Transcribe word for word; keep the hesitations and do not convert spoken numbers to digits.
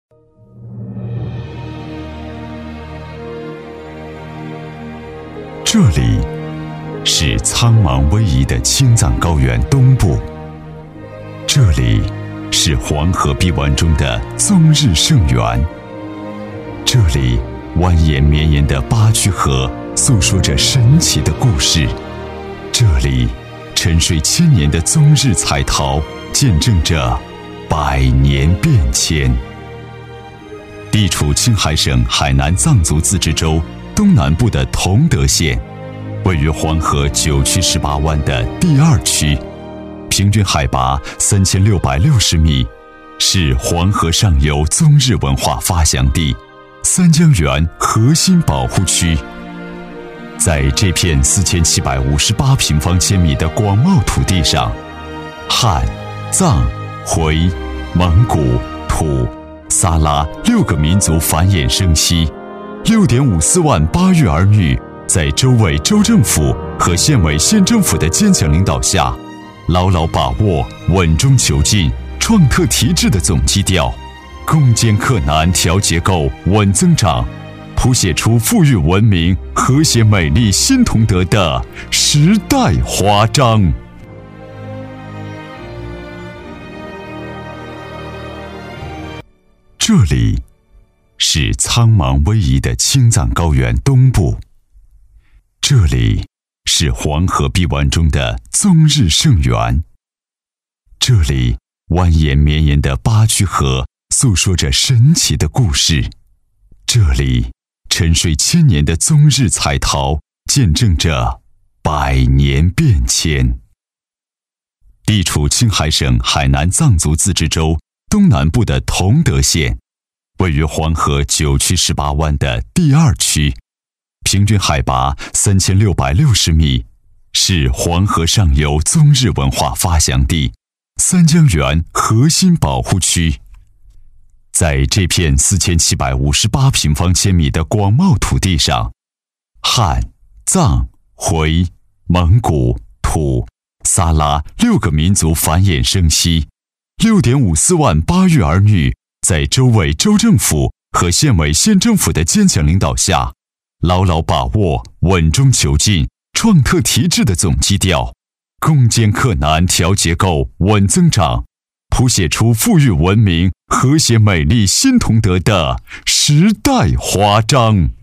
这里是苍茫逶迤的青藏高原东部，这里是黄河臂弯中的宗日圣源，这里蜿蜒绵延的八曲河诉说着神奇的故事，这里沉睡千年的宗日彩陶见证着百年变迁。地处青海省海南藏族自治州东南部的同德县，位于黄河九曲十八弯的第二区，平均海拔三千六百六十米，是黄河上游宗日文化发祥地，三江源核心保护区。在这片四千七百五十八平方千米的广袤土地上，汉、藏、回、蒙古、土、撒拉六个民族繁衍生息， 六点五四万巴育儿女在州委州政府和县委县政府的坚强领导下，牢牢把握稳中求进、创特提质的总基调，攻坚克难调结构稳增长，谱写出富裕文明、和谐美丽新同德的时代华章。这里是苍茫逶迤的青藏高原东部，这里是黄河臂弯中的宗日圣源，这里蜿蜒绵延的八曲河诉说着神奇的故事，这里沉睡千年的宗日彩陶见证着百年变迁。地处青海省海南藏族自治州东南部的同德县，位于黄河九曲十八弯的第二区，平均海拔三千六百六十米，是黄河上游宗日文化发祥地，三江源核心保护区。在这片四千七百五十八平方千米的广袤土地上，汉、藏、回、蒙古、土、撒拉六个民族繁衍生息， 六点五四万巴育儿女在州委州政府和县委县政府的坚强领导下，牢牢把握稳中求进、创特提质的总基调，攻坚克难调结构稳增长，谱写出富裕文明、和谐美丽新同德的时代华章。